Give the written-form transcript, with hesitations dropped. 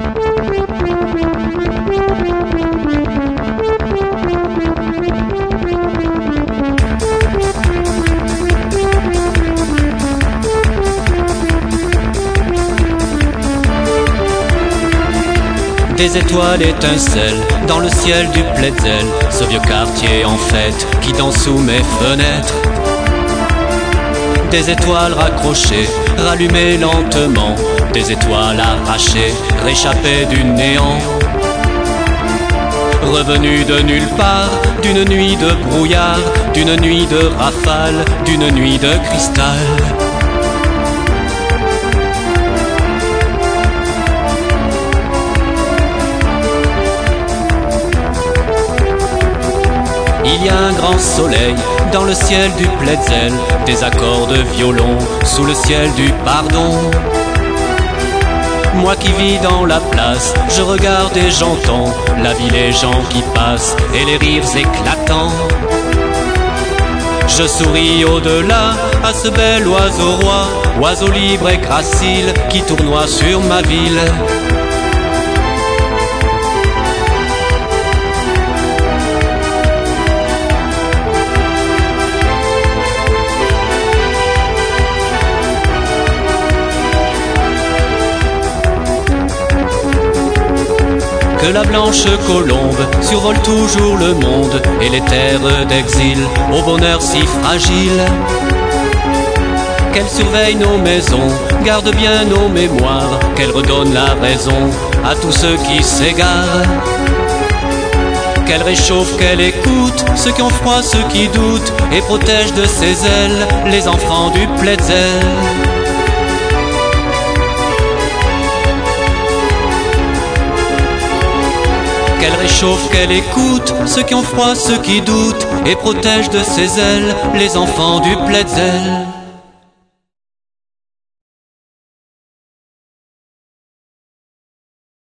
Des étoiles étincellent dans le ciel du Pletzel, ce vieux quartier en fête qui danse sous mes fenêtres. Des étoiles raccrochées, rallumées lentement, des étoiles arrachées, réchappées du néant. Revenues de nulle part, d'une nuit de brouillard, d'une nuit de rafale, d'une nuit de cristal. Il y a un grand soleil dans le ciel du Pletzel, des accords de violon sous le ciel du pardon. Moi qui vis dans la place, je regarde et j'entends la vie, les gens qui passent et les rires éclatants. Je souris au-delà à ce bel oiseau roi, oiseau libre et gracile qui tournoie sur ma ville. Que la blanche colombe survole toujours le monde et les terres d'exil au bonheur si fragile. Qu'elle surveille nos maisons, garde bien nos mémoires, qu'elle redonne la raison à tous ceux qui s'égarent. Qu'elle réchauffe, qu'elle écoute ceux qui ont froid, ceux qui doutent, et protège de ses ailes les enfants du Pletzel. Qu'elle réchauffe, qu'elle écoute ceux qui ont froid, ceux qui doutent, et protège de ses ailes les enfants du Pletzel.